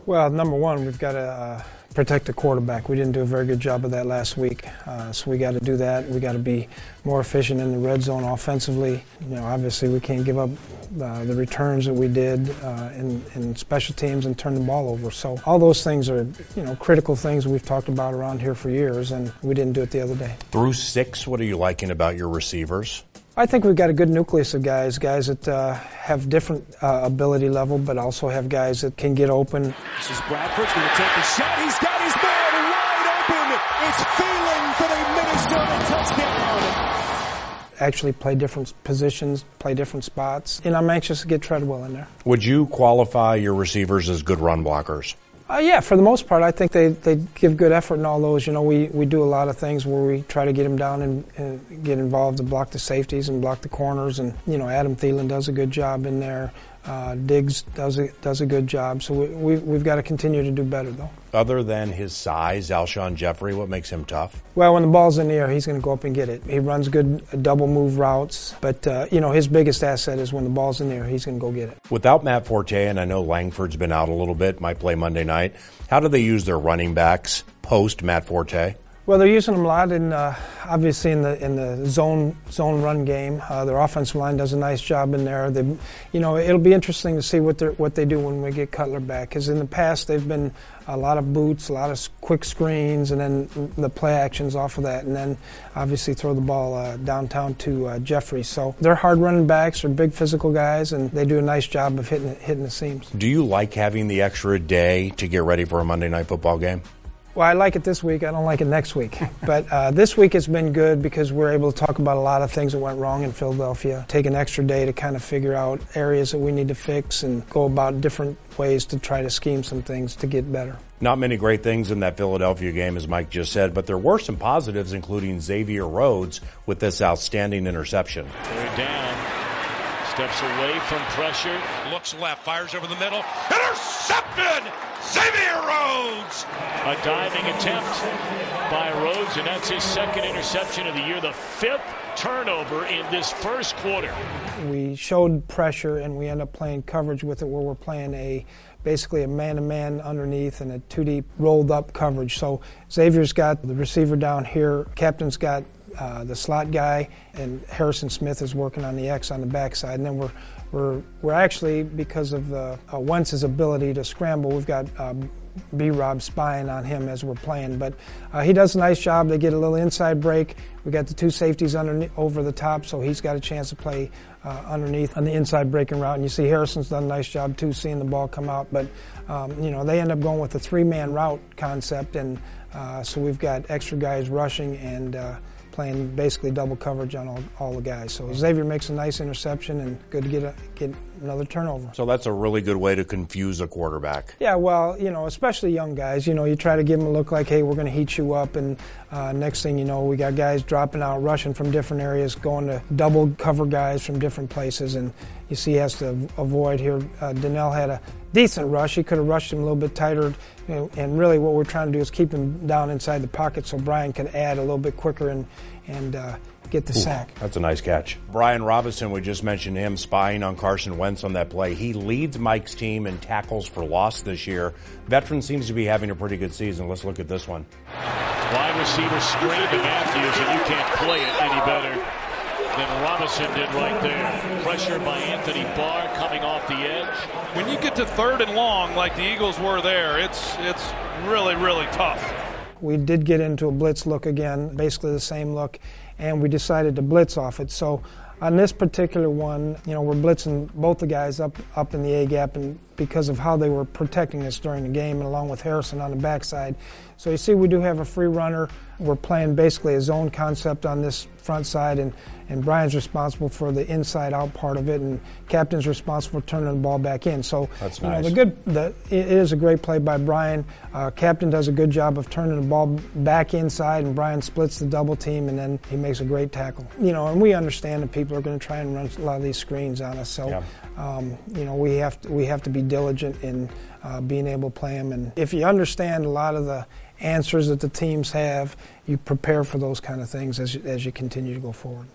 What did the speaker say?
Well, number one, we've got to protect the quarterback. We didn't do a very good job of that last week, so we got to do that. We got to be more efficient in the red zone offensively. Obviously we can't give up the returns that we did in special teams and turn the ball over. So all those things are, critical things we've talked about around here for years, and we didn't do it the other day. Through 6, what are you liking about your receivers? I think we've got a good nucleus of guys that have different ability level, but also have guys that can get open. This is Bradford's going to take a shot. He's got his man wide open. It's Phelan for the Minnesota touchdown. Actually play different positions, play different spots. And I'm anxious to get Treadwell in there. Would you qualify your receivers as good run blockers? Yeah, for the most part, I think they give good effort in all those. We do a lot of things where we try to get them down and get involved to block the safeties and block the corners. And, Adam Thielen does a good job in there. Diggs does a good job. So we've got to continue to do better, though. Other than his size, Alshon Jeffrey, what makes him tough? Well, when the ball's in the air, he's going to go up and get it. He runs good double move routes. But, his biggest asset is when the ball's in the air, he's going to go get it. Without Matt Forte, and I know Langford's been out a little bit, might play Monday night, how do they use their running backs post Matt Forte? Well, they're using them a lot obviously in the zone run game. Their offensive line does a nice job in there. It'll be interesting to see what they do when we get Cutler back. Because in the past they've been a lot of boots, a lot of quick screens, and then the play actions off of that, and then obviously throw the ball downtown to Jeffrey. So they're hard running backs, they're big physical guys, and they do a nice job of hitting the seams. Do you like having the extra day to get ready for a Monday Night Football game? Well, I like it this week. I don't like it next week. But this week it's been good because we're able to talk about a lot of things that went wrong in Philadelphia. Take an extra day to kind of figure out areas that we need to fix and go about different ways to try to scheme some things to get better. Not many great things in that Philadelphia game, as Mike just said, but there were some positives, including Xavier Rhodes with this outstanding interception. Third down. Steps away from pressure. Looks left, fires over the middle. Intercepted! Xavier Rhodes! A diving attempt by Rhodes, and that's his second interception of the year, the 5th turnover in this first quarter. We showed pressure, and we end up playing coverage with it where we're playing basically a man-to-man underneath and a 2-deep rolled-up coverage. So Xavier's got the receiver down here. Captain's got the slot guy, and Harrison Smith is working on the X on the backside. And then we're actually, because of Wentz's ability to scramble, we've got B-Rob spying on him as we're playing. But he does a nice job. They get a little inside break. We got the 2 safeties over the top, so he's got a chance to play underneath on the inside breaking route. And you see Harrison's done a nice job too, seeing the ball come out. But they end up going with a 3-man route concept, and so we've got extra guys rushing and playing basically double coverage on all the guys. So Xavier makes a nice interception, and good to get another turnover. So that's a really good way to confuse a quarterback. Yeah, well, especially young guys, you try to give them a look like, hey, we're going to heat you up, and next thing you know, we got guys dropping out, rushing from different areas, going to double cover guys from different places, and you see he has to avoid here. Donnell had a decent rush. He could have rushed him a little bit tighter, and really what we're trying to do is keep him down inside the pocket so Brian can add a little bit quicker and get the sack. That's a nice catch. Brian Robinson, we just mentioned him spying on Carson Wentz on that play. He leads Mike's team in tackles for loss this year. Veteran seems to be having a pretty good season. Let's look at this one. Wide receiver screen to Matthews, and you can't play it any better than Robinson did right there. Pressure by Anthony Barr coming off the edge. When you get to 3rd and long like the Eagles were there, it's really, really tough. We did get into a blitz look again, basically the same look, and we decided to blitz off it. So on this particular one, we're blitzing both the guys up in the A-gap, and because of how they were protecting us during the game, and along with Harrison on the backside. So you see we do have a free runner. We're playing basically a zone concept on this front side, and Brian's responsible for the inside-out part of it, and Captain's responsible for turning the ball back in. So that's nice. It is a great play by Brian. Captain does a good job of turning the ball back inside, and Brian splits the double team, and then he makes a great tackle. And we understand that people are going to try and run a lot of these screens on us. So, we have to be diligent in being able to play them. And if you understand a lot of the answers that the teams have, you prepare for those kind of things as you continue to go forward.